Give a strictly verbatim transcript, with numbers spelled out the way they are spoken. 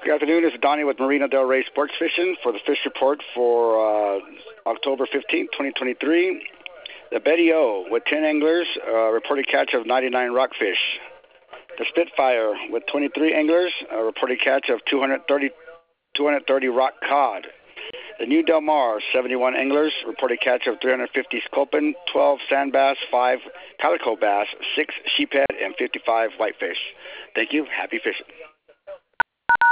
Good afternoon. This is Donnie with Marina Del Rey Sports Fishing for the fish report for uh, October fifteenth, twenty twenty-three. The Betty O with ten anglers, uh, reported catch of ninety-nine rockfish. The Spitfire with twenty-three anglers, a reported catch of two hundred thirty, two hundred thirty rock cod. The New Del Mar, seventy-one anglers, reported catch of three hundred fifty sculpin, twelve sand bass, five calico bass, six sheephead, and fifty-five whitefish. Thank you. Happy fishing.